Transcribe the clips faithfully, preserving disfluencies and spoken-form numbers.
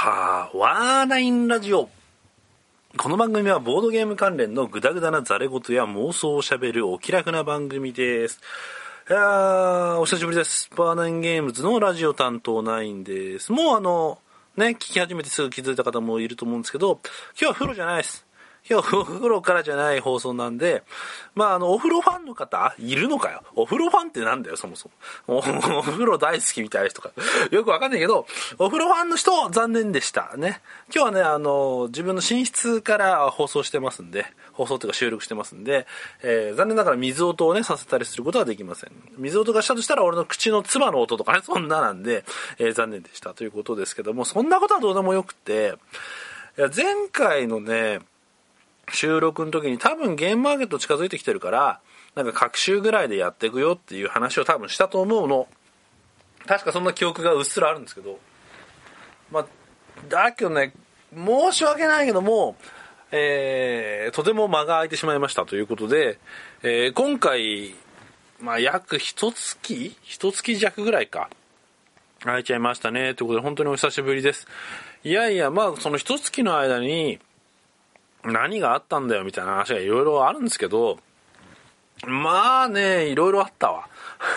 はーワーナインラジオ。この番組はボードゲーム関連のグダグダなザレ言や妄想をしゃべるお気楽な番組です。いやー、お久しぶりです。ワーナインゲームズのラジオ担当ナインです。もうあのね聞き始めてすぐ気づいた方もいると思うんですけど、今日は風呂じゃないです。今日お風呂からじゃない放送なんで、まああのお風呂ファンの方いるのかよ。お風呂ファンってなんだよそもそも。お, お風呂大好きみたいな人かよくわかんないけど、お風呂ファンの人残念でしたね。今日はねあの自分の寝室から放送してますんで、放送というか収録してますんで、えー、残念ながら水音をねさせたりすることはできません。水音がしたとしたら俺の口の唾の音とかねそんななんで、えー、残念でしたということですけども、そんなことはどうでもよくて、いや前回のね収録の時に多分ゲームマーケット近づいてきてるからなんか各週ぐらいでやっていくよっていう話を多分したと思うの。確かそんな記憶がうっすらあるんですけど、まあだけどね申し訳ないけども、えー、とても間が空いてしまいましたということで、えー、今回まあ約一月一月弱ぐらいか空いちゃいましたねということで本当にお久しぶりです。いやいやまあその一月の間に何があったんだよみたいな話がいろいろあるんですけど、まあねいろいろあったわ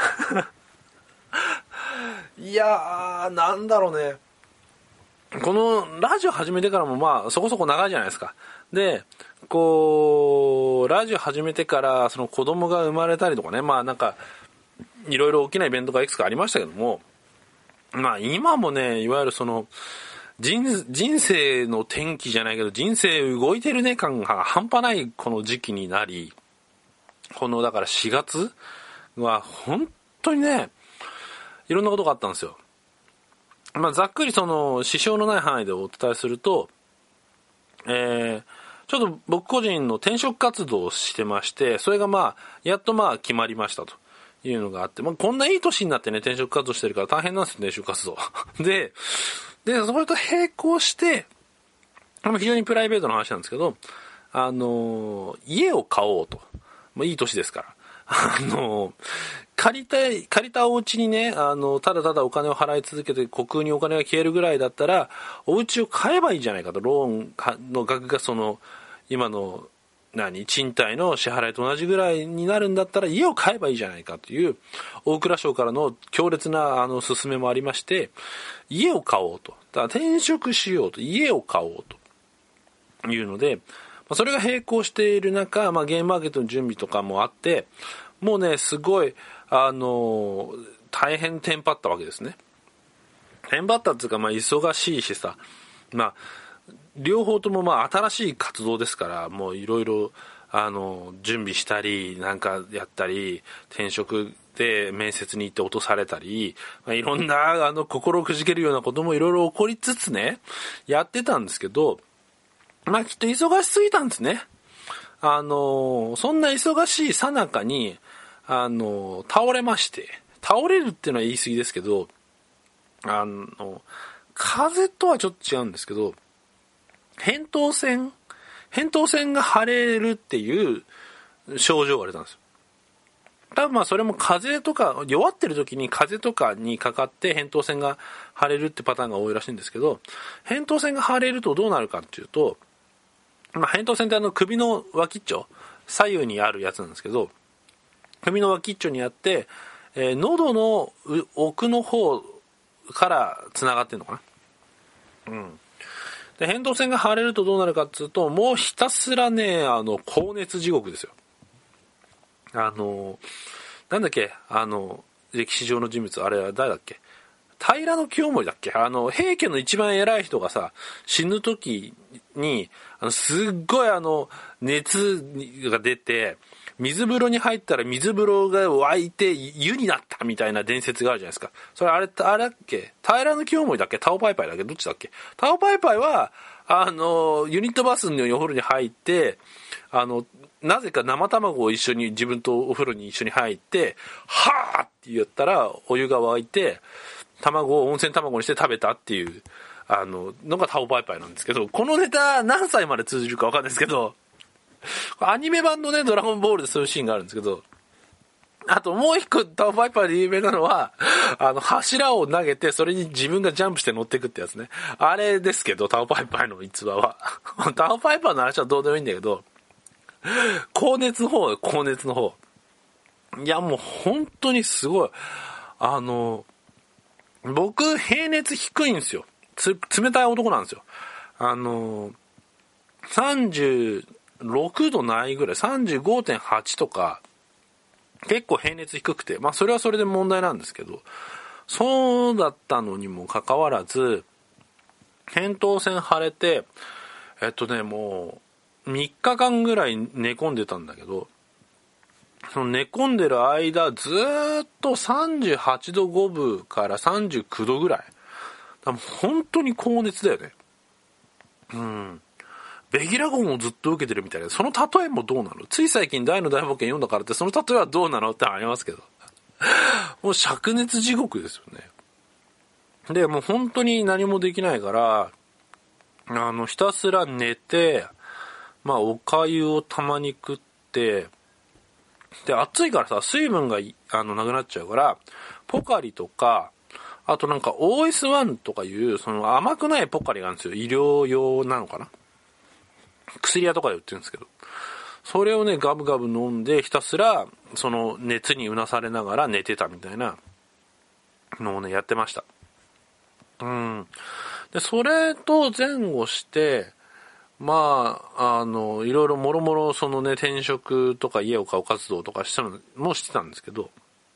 いやーなんだろうね、このラジオ始めてからもまあそこそこ長いじゃないですか。でこうラジオ始めてからその子供が生まれたりとかね、まあなんかいろいろ大きなイベントがいくつかありましたけども、まあ今もねいわゆるその人, 人生の転機じゃないけど人生動いてるね感が半端ないこの時期になり、このだからしがつは本当にねいろんなことがあったんですよ。まあざっくりその支障のない範囲でお伝えすると、えー、ちょっと僕個人の転職活動をしてまして、それがまあやっとまあ決まりましたというのがあって、まあ、こんないい年になってね転職活動してるから大変なんですよ転職活動ででそれと並行して非常にプライベートな話なんですけど、あの家を買おうと、まあ、いい年ですからあの借りたい借りたお家にねあのただただお金を払い続けて虚空にお金が消えるぐらいだったらお家を買えばいいじゃないかと、ローンの額がその今の何賃貸の支払いと同じぐらいになるんだったら家を買えばいいじゃないかという大蔵省からの強烈なあの勧めもありまして、家を買おうと、だから転職しようと、家を買おうというので、それが並行している中、まあ、ゲームマーケットの準備とかもあって、もうねすごいあの大変テンパったわけですね。テンパったっていうか、まあ、忙しいしさ、まあ両方ともまあ新しい活動ですから、もういろいろあの準備したりなんかやったり、転職で面接に行って落とされたり、まあ、いろんなあの心をくじけるようなこともいろいろ起こりつつねやってたんですけど、まあきっと忙しすぎたんですね。あのそんな忙しい最中にあの倒れまして、倒れるっていうのは言い過ぎですけど、あの風邪とはちょっと違うんですけど、扁桃腺扁桃腺が腫れるっていう症状が出たんですよ。多分まあそれも風邪とか弱ってる時に風邪とかにかかって扁桃腺が腫れるってパターンが多いらしいんですけど、扁桃腺が腫れるとどうなるかっていうと、まあ、扁桃腺ってあの首の脇っちょ左右にあるやつなんですけど、首の脇っちょにあって、えー、喉の奥の方からつながってるのかな。うんで扁桃腺が腫れるとどうなるかっていうと、もうひたすらねあの高熱地獄ですよ。あのなんだっけあの歴史上の人物、あれは誰だっけ、平清盛だっけ、あの平家の一番偉い人がさ死ぬ時にあのすっごいあの熱が出て水風呂に入ったら水風呂が湧いて湯になったみたいな伝説があるじゃないですか。それあれあれだっけ、平清盛だっけ、タオパイパイだっけ、どっちだっけ。タオパイパイはあのユニットバスのお風呂に入ってあのなぜか生卵を一緒に自分とお風呂に一緒に入ってはーって言ったらお湯が沸いて卵を温泉卵にして食べたっていうあののがタオパイパイなんですけど、このネタ何歳まで通じるか分かんないですけど、アニメ版のねドラゴンボールでそういうシーンがあるんですけど、 あともう一個タオパイパーで有名なのは、あの、柱を投げて、それに自分がジャンプして乗っていくってやつね。あれですけど、タオパイパーの逸話は。タオパイパーの話はどうでもいいんだけど、高熱の方、高熱の方。いや、もう本当にすごい。あの、僕、平熱低いんですよ。つ、冷たい男なんですよ。あの、さんじゅうろくどないぐらい、さんじゅうごてんはち とか、結構平熱低くて、まあそれはそれで問題なんですけど、そうだったのにもかかわらず、扁桃腺腫れて、えっとね、もうみっかかんぐらい寝込んでたんだけど、その寝込んでる間、ずーっとさんじゅうはちどごぶからさんじゅうきゅうどぐらい。多分本当に高熱だよね。うん。ベギラゴンをずっと受けてるみたいな。その例えもどうなの？つい最近大の大冒険読んだからってその例えはどうなのってありますけど。もう灼熱地獄ですよね。で、もう本当に何もできないから、あの、ひたすら寝て、まあ、お粥をたまに食って、で、暑いからさ、水分があのなくなっちゃうから、ポカリとか、あとなんか オーエスワン とかいう、その甘くないポカリがあるんですよ。医療用なのかな？薬屋とかで売ってるんですけど。それをね、ガブガブ飲んで、ひたすら、その熱にうなされながら寝てたみたいなのをね、やってました。うん。で、それと前後して、まあ、あの、いろいろもろもろそのね、転職とか家を買う活動とかしたのもしてたんですけど、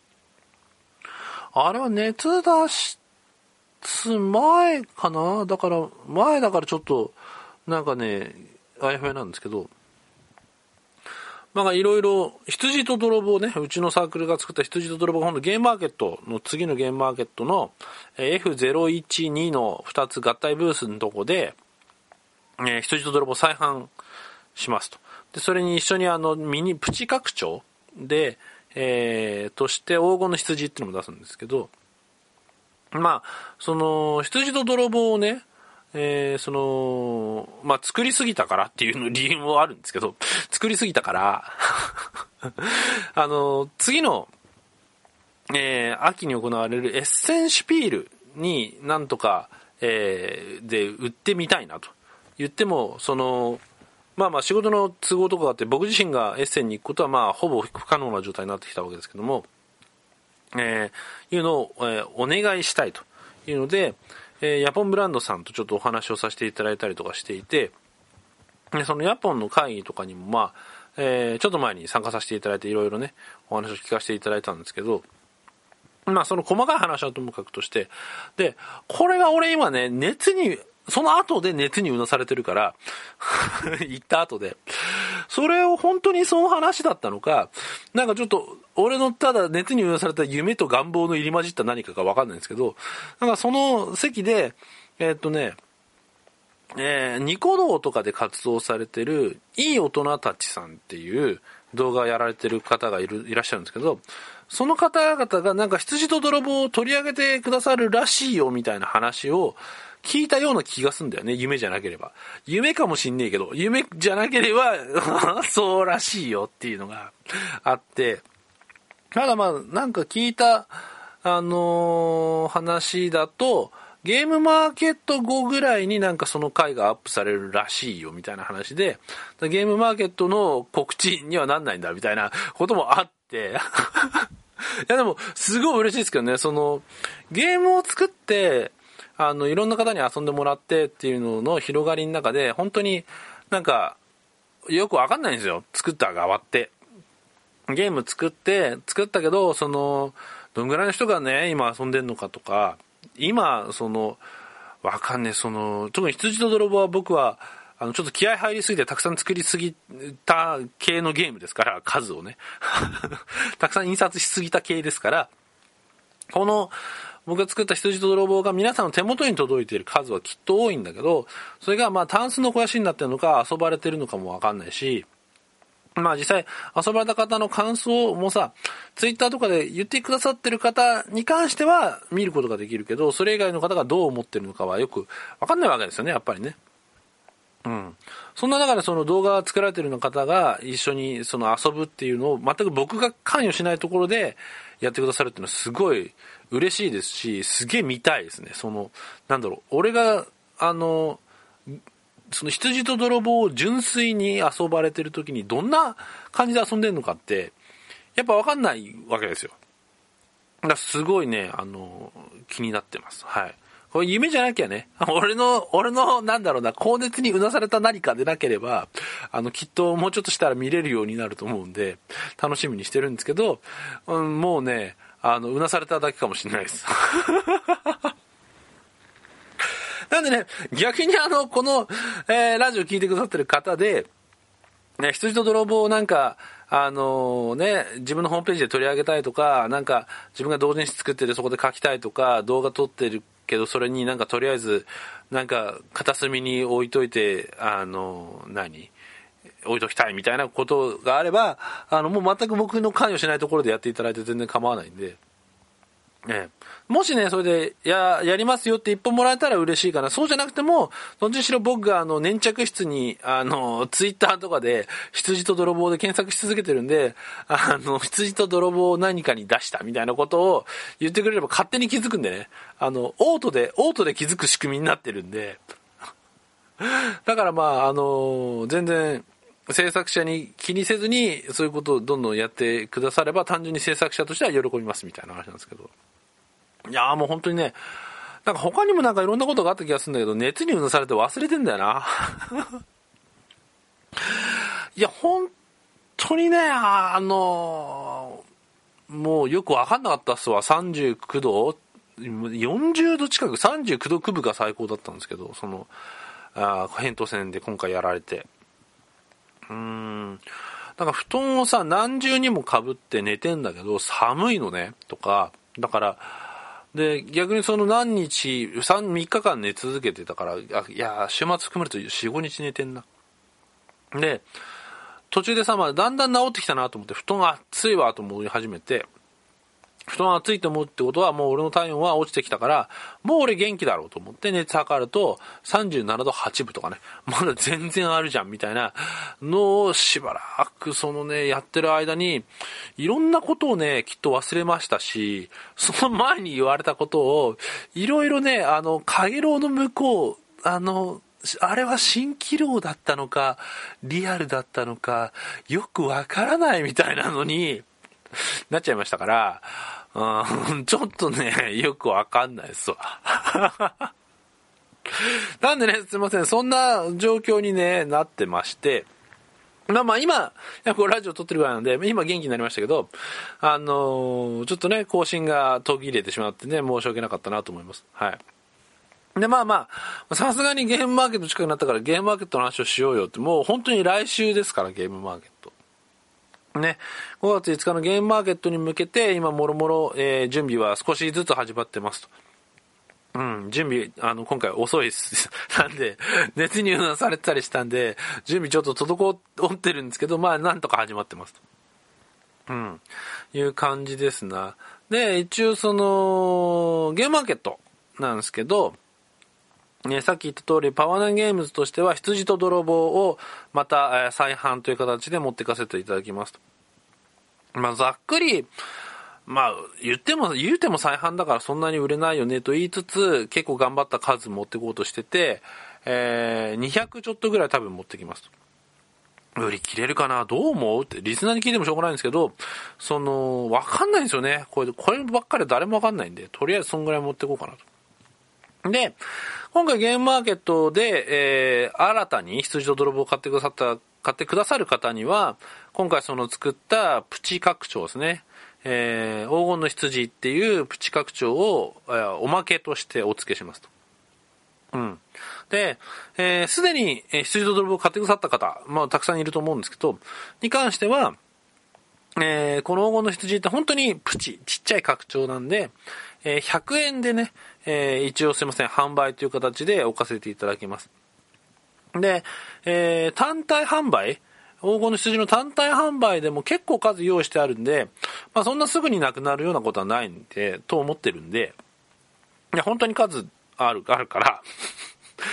あれは熱出す前かな？だから、前だからちょっと、なんかね、あやふやなんですけど、まあいろいろ、羊と泥棒ね、うちのサークルが作った羊と泥棒が今度ゲームマーケットの、次のゲームマーケットの エフゼロいちに のふたつ合体ブースのとこで、えー、羊と泥棒再販しますと。で、それに一緒にあの、ミニプチ拡張で、えー、として黄金の羊っていうのも出すんですけど、まあ、その、羊と泥棒をね、えー、その、まあ、作りすぎたからっていうの理由もあるんですけど、作りすぎたから、あの、次の、えー、秋に行われるエッセンシュピールになんとか、えー、で売ってみたいなと言っても、その、まあまあ仕事の都合とかがあって僕自身がエッセンに行くことはまあほぼ不可能な状態になってきたわけですけども、えー、いうのを、えー、お願いしたいというので、えー、ヤポンブランドさんとちょっとお話をさせていただいたりとかしていて、でそのヤポンの会議とかにもまあ、えー、ちょっと前に参加させていただいていろいろね、お話を聞かせていただいたんですけど、まあその細かい話はともかくとして、で、これが俺今ね、熱に、その後で熱にうなされてるから、行った後で、それを本当にその話だったのか、なんかちょっと、俺のただ熱にうなされた夢と願望の入り混じった何かかわかんないんですけど、なんかその席で、えー、っとね、えー、ニコ動とかで活動されてる、いい大人たちさんっていう動画をやられてる方がいる、いらっしゃるんですけど、その方々がなんか羊と泥棒を取り上げてくださるらしいよみたいな話を聞いたような気がするんだよね。夢じゃなければ。夢かもしんねえけど、夢じゃなければそうらしいよっていうのがあって、ただまあなんか聞いた、あのー、話だと、ゲームマーケット後ぐらいになんかその回がアップされるらしいよみたいな話で、ゲームマーケットの告知にはなんないんだみたいなこともあって、いやでもすごい嬉しいですけどね、そのゲームを作ってあのいろんな方に遊んでもらってっていうのの広がりの中で本当になんかよくわかんないんですよ、作った側って。ゲーム作って作ったけど、そのどんぐらいの人がね今遊んでんのかとか、今そのわかんねえ、その特に羊と泥棒は僕はあのちょっと気合入りすぎてたくさん作りすぎた系のゲームですから、数をねたくさん印刷しすぎた系ですから、この僕が作った羊と泥棒が皆さんの手元に届いている数はきっと多いんだけど、それがまあタンスの肥やしになってるのか遊ばれてるのかもわかんないし、まあ実際遊ばれた方の感想もさ、ツイッターとかで言ってくださってる方に関しては見ることができるけど、それ以外の方がどう思ってるのかはよくわかんないわけですよね、やっぱりね。 うん。そんな中でその動画を作られているような方が一緒にその遊ぶっていうのを全く僕が関与しないところでやってくださるっていうのはすごい嬉しいですし、すげえ見たいですね。その、なんだろう、俺が、あの、その羊と泥棒を純粋に遊ばれてる時にどんな感じで遊んでるのかって、やっぱ分かんないわけですよ。だからすごいね、あの、気になってます。はい。これ夢じゃなきゃね、俺の、俺の、なんだろうな、高熱にうなされた何かでなければ、あの、きっともうちょっとしたら見れるようになると思うんで、楽しみにしてるんですけど、うん、もうね、あの、うなされただけかもしれないです。なんでね、逆にあの、この、えー、ラジオ聞いてくださってる方で、ね、羊と泥棒をなんか、あのー、ね、自分のホームページで取り上げたいとか、なんか、自分が同人誌作っててそこで書きたいとか、動画撮ってるけど、それになんかとりあえず、なんか、片隅に置いといて、あのー、何置いときたいみたいなことがあれば、あの、もう全く僕の関与しないところでやっていただいて全然構わないんで、ええ、もしね、それで、や、やりますよって一本もらえたら嬉しいかな。そうじゃなくても、どっちにしろ僕があの、粘着質に、あの、ツイッターとかで、羊と泥棒で検索し続けてるんで、あの、羊と泥棒を何かに出したみたいなことを言ってくれれば勝手に気づくんでね。あの、オートで、オートで気づく仕組みになってるんで。だからまあ、あの、全然、制作者に気にせずに、そういうことをどんどんやってくだされば、単純に制作者としては喜びますみたいな話なんですけど。いやーもう本当にね、なんか他にもなんかいろんなことがあった気がするんだけど、熱にうなされて忘れてんだよな。いや、本当にね、あのー、もうよくわかんなかったっすわ。さんじゅうきゅうど、よんじゅうど近く、さんじゅうきゅうどくぶが最高だったんですけど、その、あ扁桃腺で今回やられて。うーん。なんか布団をさ、何重にも被って寝てんだけど、寒いのね、とか、だから、で、逆にその何日、みっかかん寝続けてたから、あいや、週末含めるとよん、ごにち寝てんな。で、途中でさ、まあ、だんだん治ってきたなと思って、布団暑いわと思い始めて、布団暑いと思うってことは、もう俺の体温は落ちてきたから、もう俺元気だろうと思って熱測ると、さんじゅうななどはちぶとかね、まだ全然あるじゃんみたいなのをしばらくそのね、やってる間に、いろんなことをね、きっと忘れましたし、その前に言われたことを、いろいろね、あの、かげろうの向こう、あの、あれは蜃気楼だったのか、リアルだったのか、よくわからないみたいなのに、なっちゃいましたから、うん、ちょっとね、よくわかんないですわ。なんでね、すいません、そんな状況に、ね、なってまして、まあまあ今、これラジオ撮ってるぐらいなんで、今元気になりましたけど、あのー、ちょっとね、更新が途切れてしまってね、申し訳なかったなと思います。はい。で、まあまあ、さすがにゲームマーケット近くなったからゲームマーケットの話をしようよって、もう本当に来週ですから、ゲームマーケット。ね、ごがついつかのゲームマーケットに向けて今もろもろ準備は少しずつ始まってますと。うん、準備、あの、今回遅いです。なんで、熱にうなされてたりしたんで、準備ちょっと滞ってるんですけど、まあ、なんとか始まってますと。うん、いう感じですな。で、一応その、ゲームマーケットなんですけど、ね、さっき言った通り、パワーナインゲームズとしては、羊と泥棒をまた、えー、再販という形で持っていかせていただきますと。まあ、ざっくり、まあ、言っても、言うても再販だからそんなに売れないよねと言いつつ、結構頑張った数持っていこうとしてて、えー、にひゃくちょっとぐらい多分持ってきますと。売り切れるかなどう思うって、リスナーに聞いてもしょうがないんですけど、その、わかんないんですよね。これ、こればっかりは誰もわかんないんで、とりあえずそんぐらい持っていこうかなと。で、今回ゲームマーケットで、えー、新たに羊と泥棒を買ってくださった、買ってくださる方には、今回その作ったプチ拡張ですね。えー、黄金の羊っていうプチ拡張を、えー、おまけとしてお付けしますと。うん。で、えー、すでに、えー、羊と泥棒を買ってくださった方、まあ、たくさんいると思うんですけど、に関しては、えー、この黄金の羊って本当にプチ、ちっちゃい拡張なんで、えー、ひゃくえんでね、えー、一応すいません、販売という形で置かせていただきます。で、えー、単体販売黄金の羊の単体販売でも結構数用意してあるんで、まあそんなすぐになくなるようなことはないんで、と思ってるんで、いや本当に数ある、あるから、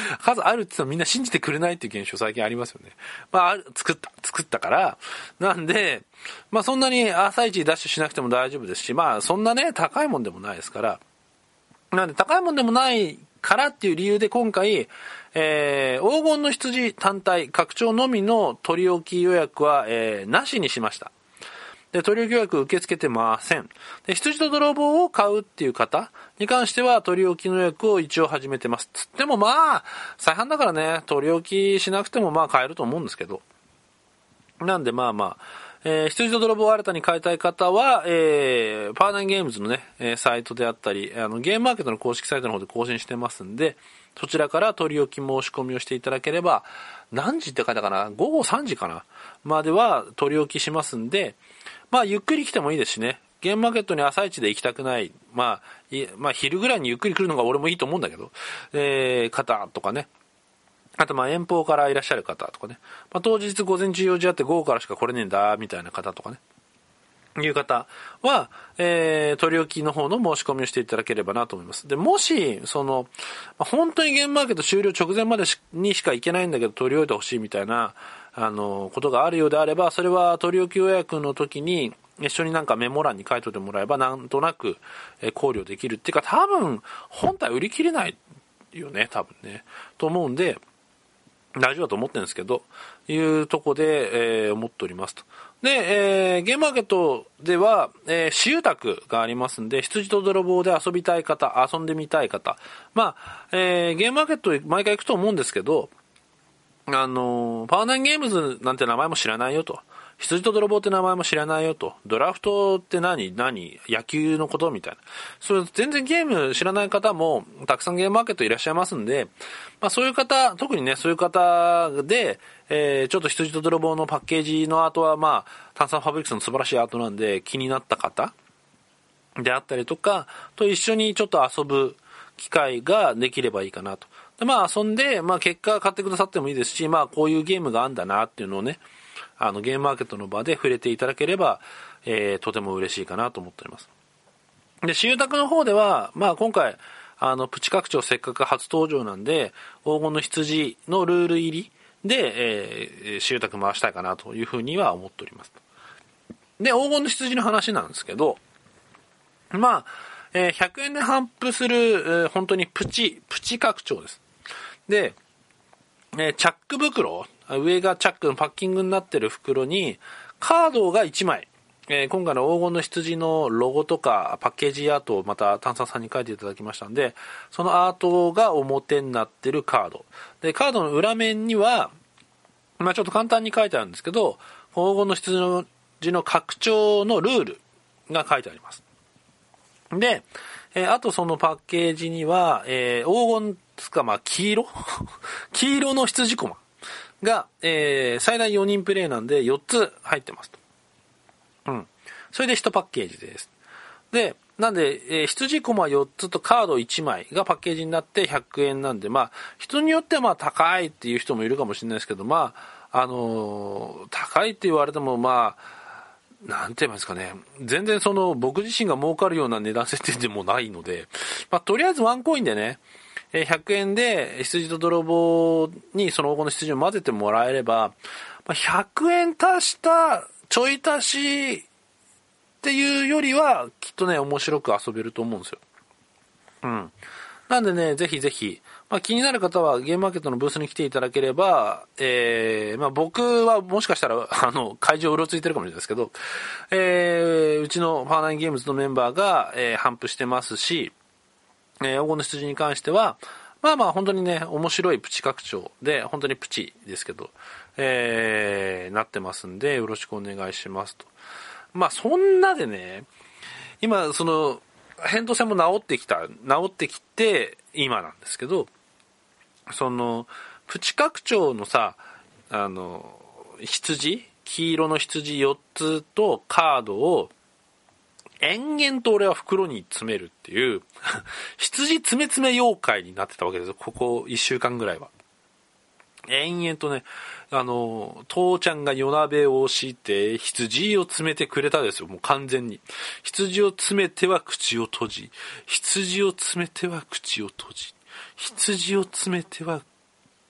数あるって言ってもみんな信じてくれないっていう現象最近ありますよね。まあ、作った、作ったから、なんで、まあそんなに朝一ダッシュしなくても大丈夫ですし、まあそんなね、高いもんでもないですから、なんで高いもんでもないからっていう理由で今回、えー、黄金の羊単体、拡張のみの取り置き予約は、えー、なしにしました。で、取り置き予約受け付けてません。で、羊と泥棒を買うっていう方に関しては取り置きの予約を一応始めてます。つってもまあ、再販だからね、取り置きしなくてもまあ買えると思うんですけど。なんでまあまあ、えー、羊と泥棒を新たに買いたい方は、えー、パーナインゲームズのね、えー、サイトであったり、あの、ゲームマーケットの公式サイトの方で更新してますんで、そちらから取り置き申し込みをしていただければ、何時って書いたかな？午後さんじかなまでは取り置きしますんで、まあ、ゆっくり来てもいいですしね。ゲームマーケットに朝一で行きたくない。まあ、いまあ、昼ぐらいにゆっくり来るのが俺もいいと思うんだけど、えー、方とかね。あと、まあ、遠方からいらっしゃる方とかね。まあ、当日午前中用事あって午後からしか来れねえんだ、みたいな方とかね。いう方は、えー、取り置きの方の申し込みをしていただければなと思います。で、もし、その、本当にゲームマーケット終了直前までにしか行けないんだけど取り置いてほしいみたいな、あの、ことがあるようであれば、それは取り置き予約の時に、一緒になんかメモ欄に書いておいてもらえば、なんとなく考慮できるっていうか、多分、本体売り切れないよね、多分ね。と思うんで、大丈夫だと思ってるんですけど、いうとこで、えー、思っておりますと。で、えー、ゲームマーケットでは、えー、私有宅がありますんで、羊と泥棒で遊びたい方、遊んでみたい方、まあ、えー、ゲームマーケット毎回行くと思うんですけど、あのー、パワーナインゲームズなんて名前も知らないよと。羊と泥棒って名前も知らないよと。ドラフトって何何野球のことみたいな。それ全然ゲーム知らない方もたくさんゲームマーケットいらっしゃいますんで、まあそういう方、特にね、そういう方で、えー、ちょっと羊と泥棒のパッケージのアートはまあ、炭酸ファブリックスの素晴らしいアートなんで気になった方であったりとか、と一緒にちょっと遊ぶ機会ができればいいかなと。で、まあ遊んで、まあ結果買ってくださってもいいですし、まあこういうゲームがあるんだなっていうのをね、あのゲームマーケットの場で触れていただければ、えー、とても嬉しいかなと思っております。で、私有宅の方では、まあ今回、あの、プチ拡張せっかく初登場なんで、黄金の羊のルール入りで、えー、私有宅回したいかなというふうには思っております。で、黄金の羊の話なんですけど、まあ、えー、ひゃくえんで販布する、えー、本当にプチ、プチ拡張です。で、えー、チャック袋、上がチャックのパッキングになってる袋に、カードがいちまい、えー、今回の黄金の羊のロゴとかパッケージアートをまた炭酸さんに書いていただきましたんで、そのアートが表になってるカード。で、カードの裏面には、まあちょっと簡単に書いてあるんですけど、黄金の羊の拡張のルールが書いてあります。で、えー、あとそのパッケージには、えー、黄金つか、まあ黄色黄色の羊コマが、えー、最大よにんプレイなんでよっつ入ってますと。うん。それでいちパッケージです。で、なんで、えー、羊コマよっつとカードいちまいがパッケージになってひゃくえんなんで、まあ、人によってはまあ高いっていう人もいるかもしれないですけど、まあ、あのー、高いって言われても、まあ、なんて言いますかね。全然その、僕自身が儲かるような値段設定でもないので、まあ、とりあえずワンコインでね、ひゃくえんで羊と泥棒にその黄金の羊を混ぜてもらえれば、ひゃくえん足したちょい足しっていうよりはきっとね面白く遊べると思うんですよ。うん。なんでね、ぜひぜひ、まあ、気になる方はゲームマーケットのブースに来ていただければ、えー、まあ僕はもしかしたらあの会場うろついてるかもしれないですけど、えー、うちのパワーナインゲームズのメンバーが、えー、販布してますし、えー、黄金の羊に関しては、まあまあ本当にね、面白いプチ拡張で、本当にプチですけど、えー、なってますんで、よろしくお願いしますと。まあそんなでね、今その、扁桃腺も治ってきた、治ってきて、今なんですけど、その、プチ拡張のさ、あの、羊黄色の羊よっつとカードを、延々と俺は袋に詰めるっていう羊詰め詰め妖怪になってたわけですよ、ここいっしゅうかんぐらいは。延々とね、あの父ちゃんが夜鍋をして羊を詰めてくれたですよ、もう完全に。羊を詰めては口を閉じ、羊を詰めては口を閉じ、羊を詰めては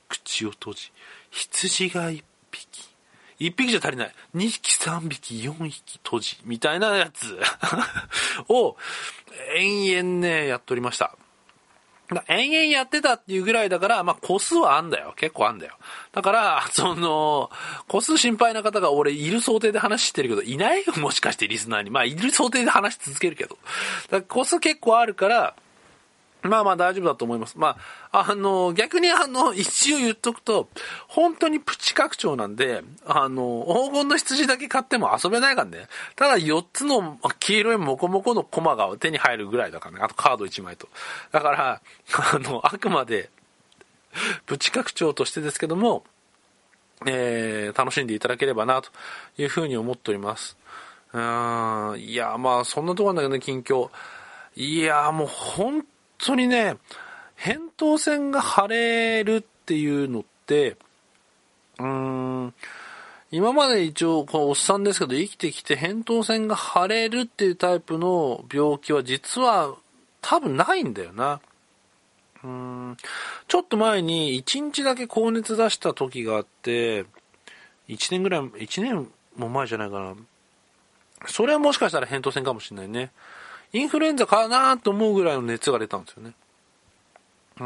口を閉じ、羊が一匹。一匹じゃ足りない。二匹、三匹、四匹閉じ。みたいなやつを延々ね、やっておりました。延々やってたっていうぐらいだから、まあ、個数はあんだよ。結構あんだよ。だから、その、個数心配な方が俺いる想定で話してるけど、いないよもしかしてリスナーに。まあ、いる想定で話し続けるけど。だから個数結構あるから、まあまあ大丈夫だと思います。まあ、あの、逆にあの、一応言っとくと、本当にプチ拡張なんで、あの、黄金の羊だけ買っても遊べないからね。ただよっつの黄色いモコモコのコマが手に入るぐらいだからね。あとカードいちまいと。だから、あの、あくまで、プチ拡張としてですけども、えー、楽しんでいただければな、というふうに思っております。うーん、いや、まあ、そんなところなんだけどね、近況。いや、もう本当本当にね、扁桃腺が腫れるっていうのって、うーん、今まで一応、このおっさんですけど、生きてきて扁桃腺が腫れるっていうタイプの病気は実は多分ないんだよな。うーん、ちょっと前にいちにちだけ高熱出した時があって、いちねんぐらい、いちねんも前じゃないかな。それはもしかしたら扁桃腺かもしれないね。インフルエンザかなと思うぐらいの熱が出たんですよね。うん。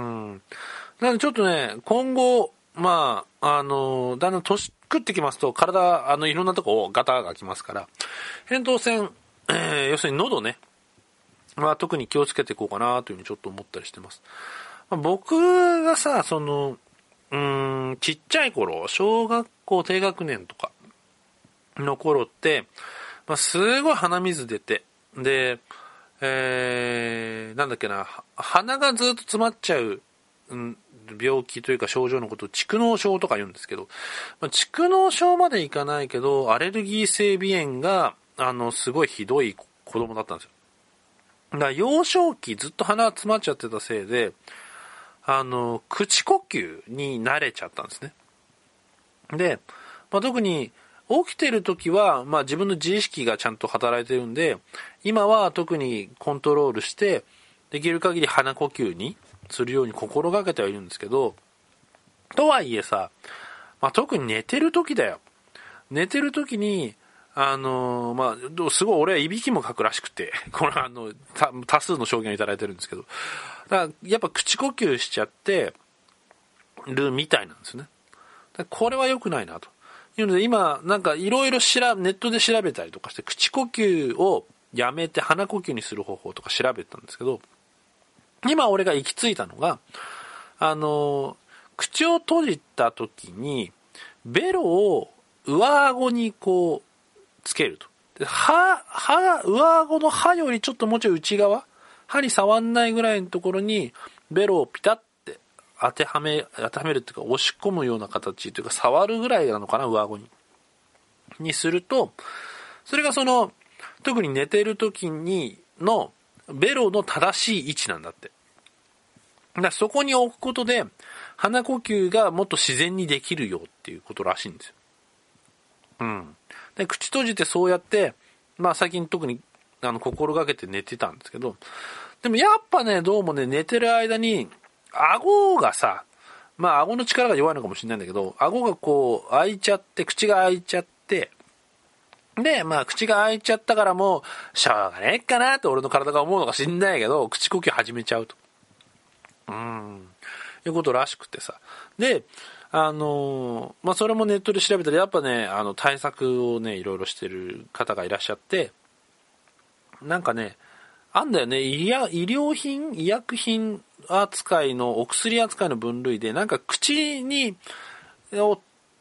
なのでちょっとね、今後、まあ、あの、だんだん年食ってきますと、体、あの、いろんなとこをガタがきますから、扁桃腺、えー、要するに喉ね、まあ、特に気をつけていこうかなというふうにちょっと思ったりしてます。まあ、僕がさ、その、うーん、ちっちゃい頃、小学校低学年とかの頃って、まあ、すごい鼻水出て、で、えー、なんだっけな、鼻がずっと詰まっちゃう、うん、病気というか症状のことを蓄膿症とか言うんですけど、まあ、蓄膿症までいかないけど、アレルギー性鼻炎が、あの、すごいひどい子供だったんですよ。だから幼少期ずっと鼻が詰まっちゃってたせいで、あの、口呼吸に慣れちゃったんですね。で、まあ、特に、起きてる時は、まあ自分の自意識がちゃんと働いてるんで、今は特にコントロールして、できる限り鼻呼吸にするように心がけてはいるんですけど、とはいえさ、まあ特に寝てる時だよ。寝てる時に、あのー、まあ、すごい俺はいびきもかくらしくて、これはあの、多数の証言をいただいてるんですけど、だからやっぱ口呼吸しちゃってるみたいなんですね。これは良くないなと。いうので今なんかいろいろネットで調べたりとかして口呼吸をやめて鼻呼吸にする方法とか調べたんですけど、今俺が行き着いたのが、あの口を閉じた時にベロを上顎にこうつけると。で歯、歯、上顎の歯よりちょっともうちょい内側、歯に触んないぐらいのところにベロをピタッ当てはめ、当てはめるっていうか押し込むような形というか触るぐらいなのかな、上顎に。にすると、それがその、特に寝てる時にのベロの正しい位置なんだって。だからそこに置くことで鼻呼吸がもっと自然にできるよっていうことらしいんですよ。うん。で、口閉じてそうやって、まあ最近特にあの心がけて寝てたんですけど、でもやっぱね、どうもね、寝てる間に、顎がさ、まあ顎の力が弱いのかもしれないんだけど、顎がこう開いちゃって、口が開いちゃって、で、まあ口が開いちゃったからもう、しょうがねえかなって俺の体が思うのか知んないけど、口呼吸始めちゃうと。うーん。いうことらしくてさ。で、あのー、まあそれもネットで調べたら、やっぱね、あの対策をね、いろいろしてる方がいらっしゃって、なんかね、あんだよね、医療品、医薬品扱いの、お薬扱いの分類で、なんか口に、を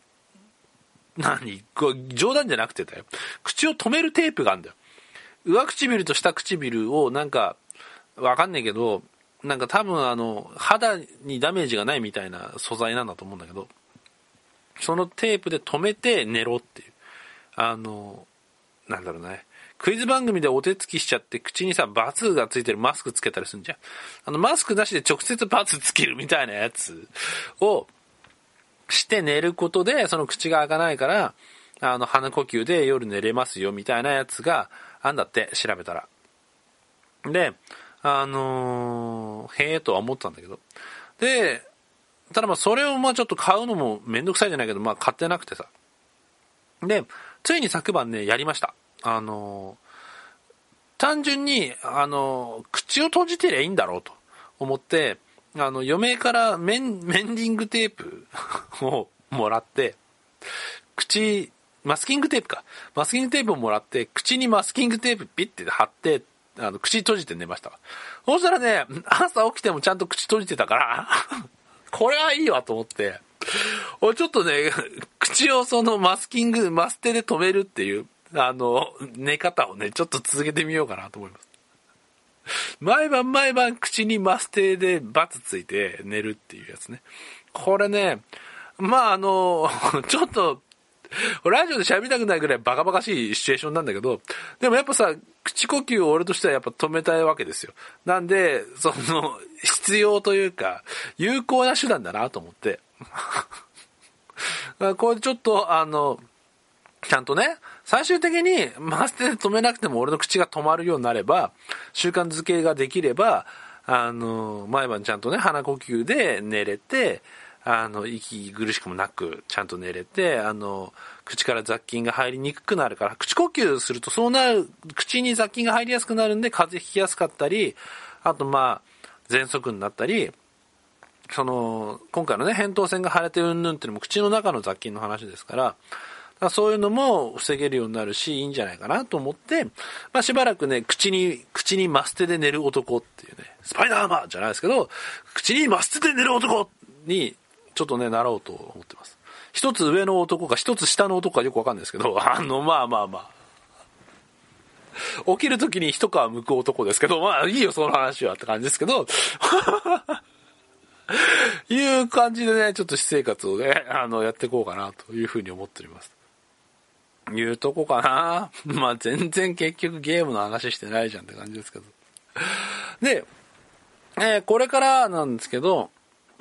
何これ冗談じゃなくてだよ。口を止めるテープがあるんだよ。上唇と下唇をなんか、わかんないけど、なんか多分あの、肌にダメージがないみたいな素材なんだと思うんだけど、そのテープで止めて寝ろっていう。あの、なんだろうね。クイズ番組でお手つきしちゃって口にさバツがついてるマスクつけたりするんじゃん。あのマスクなしで直接バツつけるみたいなやつをして寝ることでその口が開かないからあの鼻呼吸で夜寝れますよみたいなやつがあんだって調べたら。で、あのー、へえとは思ったんだけど。で、 ただまあそれをまあちょっと買うのもめんどくさいじゃないけど、まあ買ってなくてさ。で、ついに昨晩ね、やりました。あのー、単純に、あのー、口を閉じてりゃいいんだろうと思って、あの、嫁からメン、メンディングテープをもらって、口、マスキングテープか。マスキングテープをもらって、口にマスキングテープピッて貼って、あの、口閉じて寝ました。そしたらね、朝起きてもちゃんと口閉じてたから、これはいいわと思って、俺ちょっとね、口をそのマスキング、マステで止めるっていう、あの、寝方をね、ちょっと続けてみようかなと思います。毎晩毎晩口にマステでバツついて寝るっていうやつね。これね、まああの、ちょっと、ラジオで喋りたくないぐらいバカバカしいシチュエーションなんだけど、でもやっぱさ、口呼吸を俺としてはやっぱ止めたいわけですよ。なんで、その、必要というか、有効な手段だなと思って。これちょっと、あの、ちゃんとね、最終的にマステで止めなくても俺の口が止まるようになれば、習慣づけができれば、あの、毎晩ちゃんとね、鼻呼吸で寝れて、あの、息苦しくもなく、ちゃんと寝れて、あの、口から雑菌が入りにくくなるから、口呼吸するとそうなる、口に雑菌が入りやすくなるんで、風邪ひきやすかったり、あとまあ、喘息になったり、その、今回のね、扁桃腺が腫れてうんぬんっていうのも口の中の雑菌の話ですから、だからそういうのも防げるようになるし、いいんじゃないかなと思って、まあしばらくね、口に、口にマステで寝る男っていうね、スパイダーマンじゃないですけど、口にマステで寝る男に、ちょっとね、なろうと思ってます。一つ上の男か一つ下の男かよくわかんないですけど、あの、まあまあまあ。起きるときに一皮向く男ですけど、まあいいよ、その話はって感じですけど、いう感じでね、ちょっと私生活をね、あの、やっていこうかなというふうに思っております。いうとこかな。まあ全然結局ゲームの話してないじゃんって感じですけど。で、えー、これからなんですけど、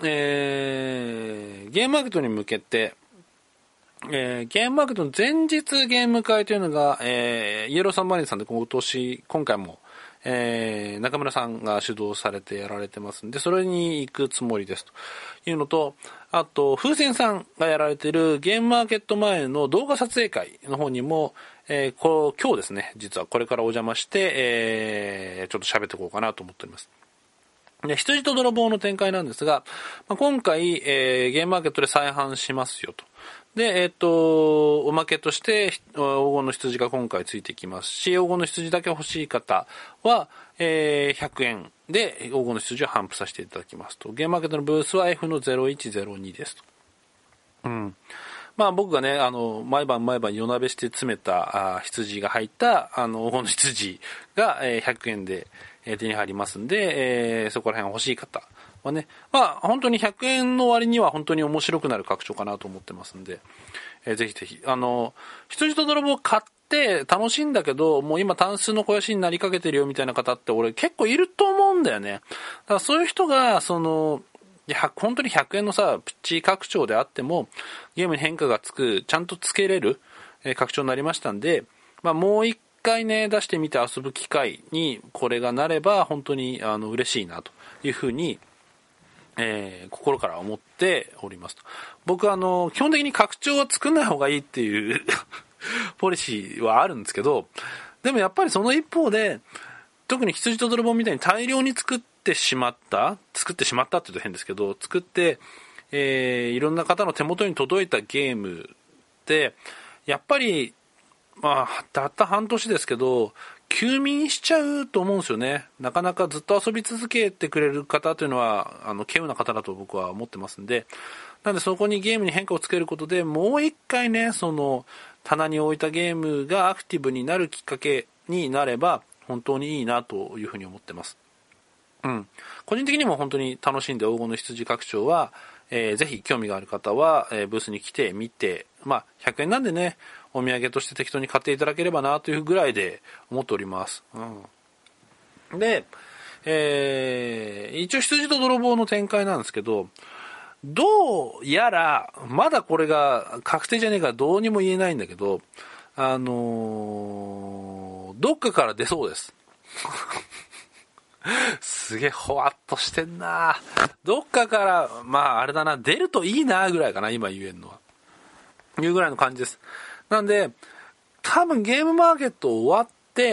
えー、ゲームマーケットに向けて、えー、ゲームマーケットの前日ゲーム会というのが、えー、イエローサンマリンさんで今年、今回も、えー、中村さんが主導されてやられてますんで、それに行くつもりですというのと、あと、風船さんがやられているゲームマーケット前の動画撮影会の方にも、えー、こう今日ですね、実はこれからお邪魔して、えー、ちょっと喋っていこうかなと思っております。で、羊と泥棒の展開なんですが、まあ、今回、えー、ゲームマーケットで再販しますよと。で、えっと、おまけとして、黄金の羊が今回ついてきますし、黄金の羊だけ欲しい方は、えー、ひゃくえんで黄金の羊を頒布させていただきますと。ゲームマーケットのブースは エフのゼロいちゼロにですと。うん。まあ僕がね、あの、毎晩毎晩夜鍋して詰めたあ羊が入った、あの、黄金の羊が、えー、ひゃくえんで、えー、手に入りますんで、えー、そこら辺欲しい方はね、まあ本当にひゃくえんの割には本当に面白くなる拡張かなと思ってますんで、えー、ぜひぜひ、あの、羊と泥棒買って楽しいんだけど、もう今単数の肥やしになりかけてるよみたいな方って俺結構いると思うんだよね。だからそういう人が、その、いや、本当にひゃくえんのさ、プチ拡張であっても、ゲームに変化がつく、ちゃんとつけれる、えー、拡張になりましたんで、まあもう一回ね、出してみて遊ぶ機会にこれがなれば、本当にあの嬉しいなというふうに、えー、心から思っておりますと。僕あの、基本的に拡張は作んない方がいいっていうポリシーはあるんですけど、でもやっぱりその一方で、特に羊と泥棒みたいに大量に作ってしまった、作ってしまったって言うと変ですけど、作って、えー、いろんな方の手元に届いたゲームって、やっぱり、まあ、たった半年ですけど、休眠しちゃうと思うんですよね。なかなかずっと遊び続けてくれる方というのは、あの、稀有な方だと僕は思ってますんで、なのでそこにゲームに変化をつけることでもう一回ね、その、棚に置いたゲームがアクティブになるきっかけになれば、本当にいいなというふうに思ってます。うん。個人的にも本当に楽しんで黄金の羊拡張は、えー、ぜひ興味がある方は、えー、ブースに来てみて、まあ、ひゃくえんなんでね、お土産として適当に買っていただければなというぐらいで思っております。うん。で、えー、一応羊と泥棒の展開なんですけど、どうやら、まだこれが確定じゃねえからどうにも言えないんだけど、あのー、どっかから出そうです。 すげえほわっとしてんな。どっかから、まああれだな、出るといいなぐらいかな、今言えんのは。いうぐらいの感じです。なんで、多分ゲームマーケット終わって、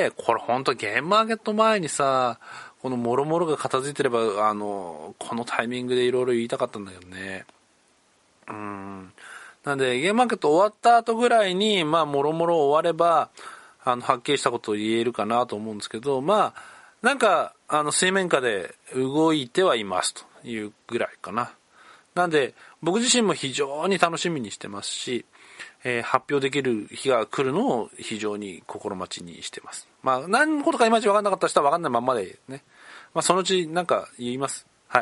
これほんとゲームマーケット前にさ、この諸々が片付いてれば、あの、このタイミングでいろいろ言いたかったんだけどね。うーん。なんで、ゲームマーケット終わった後ぐらいに、まあ、諸々終われば、あの、はっきりしたことを言えるかなと思うんですけど、まあ、なんか、あの、水面下で動いてはいますというぐらいかな。なんで、僕自身も非常に楽しみにしてますし、えー、発表できる日が来るのを非常に心待ちにしてます。まあ、何のことかいまいち分かんなかった人は分かんないまんまでね。まあ、そのうちなんか言います。はい。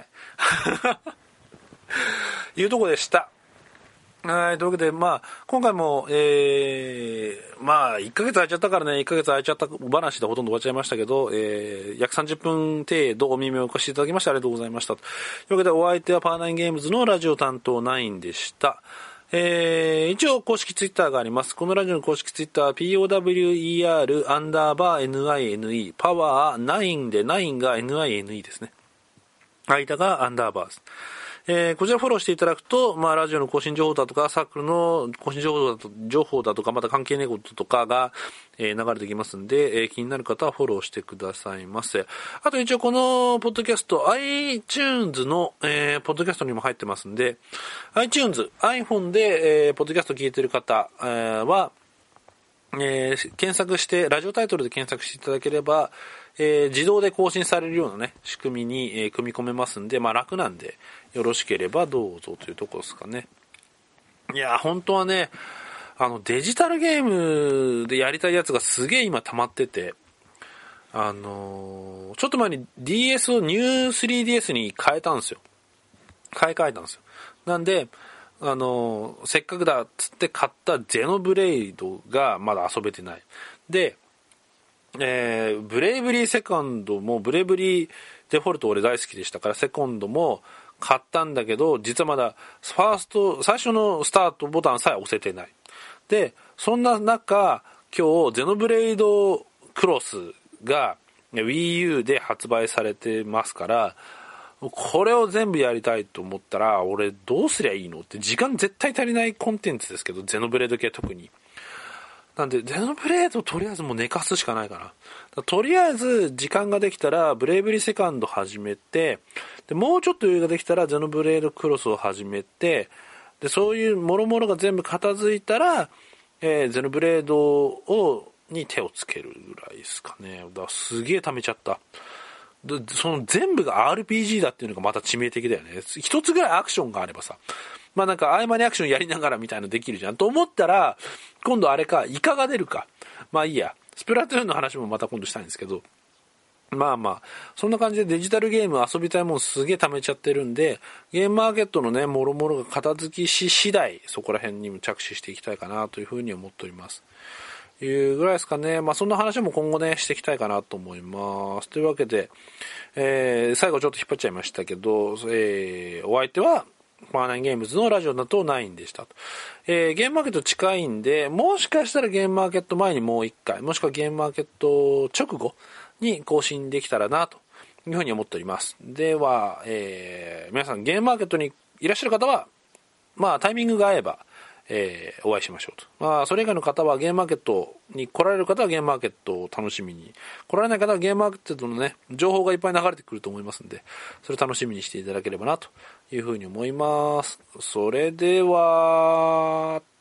いうとこでした。はい、というわけで、まあ、今回も、えー、まあ、いっかげつ空いちゃったからね、いっかげつ空いちゃった話でほとんど終わっちゃいましたけど、えー、約さんじゅっぷん程度お耳をお貸しいただきましてありがとうございました。というわけで、お相手はパーナインゲームズのラジオ担当ナインでした。えー、一応公式ツイッターがあります。このラジオの公式ツイッターは ポワー アンダーバー ナイン、パワーナインでナインが ナイン ですね。間がアンダーバーです。えー、こちらフォローしていただくと、まあ、ラジオの更新情報だとか、サークルの更新情報だと、情報だとか、また関係ないこととかが、えー、流れてきますんで、えー、気になる方はフォローしてくださいませ。あと一応このポッドキャスト、iTunes の、えー、ポッドキャストにも入ってますんで、iTunes、iPhone で、えー、ポッドキャスト聞いてる方、えー、は、えー、検索して、ラジオタイトルで検索していただければ、えー、自動で更新されるようなね、仕組みに、えー、組み込めますんで、まあ楽なんで、よろしければどうぞというところですかね。いや、本当はね、あの、デジタルゲームでやりたいやつがすげえ今溜まってて、あのー、ちょっと前に ディーエス をニュー スリーディーエス に変えたんですよ。買い替えたんですよ。なんで、あのー、せっかくだっつって買ったゼノブレイドがまだ遊べてない。で、えー、ブレイブリーセカンドも、ブレイブリーデフォルト俺大好きでしたから、セコンドも買ったんだけど、実はまだ、ファースト、最初のスタートボタンさえ押せてない。で、そんな中、今日、ゼノブレイドクロスが Wii U で発売されてますから、これを全部やりたいと思ったら、俺どうすりゃいいのって、時間絶対足りないコンテンツですけど、ゼノブレイド系特に。なんで、ゼノブレイドとりあえずもう寝かすしかないかな。とりあえず時間ができたら、ブレイブリーセカンド始めて、で、もうちょっと余裕ができたら、ゼノブレイドクロスを始めて、で、そういう諸々が全部片付いたら、えー、ゼノブレイドを、に手をつけるぐらいですかね。だからすげえ貯めちゃった。で、その全部が アールピージー だっていうのがまた致命的だよね。一つぐらいアクションがあればさ、まあなんか合間にアクションやりながらみたいなのできるじゃんと思ったら、今度あれか、イカが出るか。まあいいや。スプラトゥーンの話もまた今度したいんですけど、まあまあ、そんな感じでデジタルゲーム遊びたいもんすげえ貯めちゃってるんで、ゲームマーケットのね、もろもろが片付きし次第、そこら辺にも着手していきたいかなというふうに思っております。いうぐらいですかね。まあそんな話も今後ね、していきたいかなと思います。というわけで、えー、最後ちょっと引っ張っちゃいましたけど、えー、お相手は、パーナインゲームズのラジオだとナインでしたと。えー、ゲームマーケット近いんで、もしかしたらゲームマーケット前にもう一回、もしくはゲームマーケット直後に更新できたらなというふうに思っております。では、えー、皆さんゲームマーケットにいらっしゃる方は、まあタイミングが合えば、えー、お会いしましょうと。まあそれ以外の方はゲームマーケットに来られる方はゲームマーケットを楽しみに、来られない方はゲームマーケットのね、情報がいっぱい流れてくると思いますんで、それ楽しみにしていただければなというふうに思います。それでは、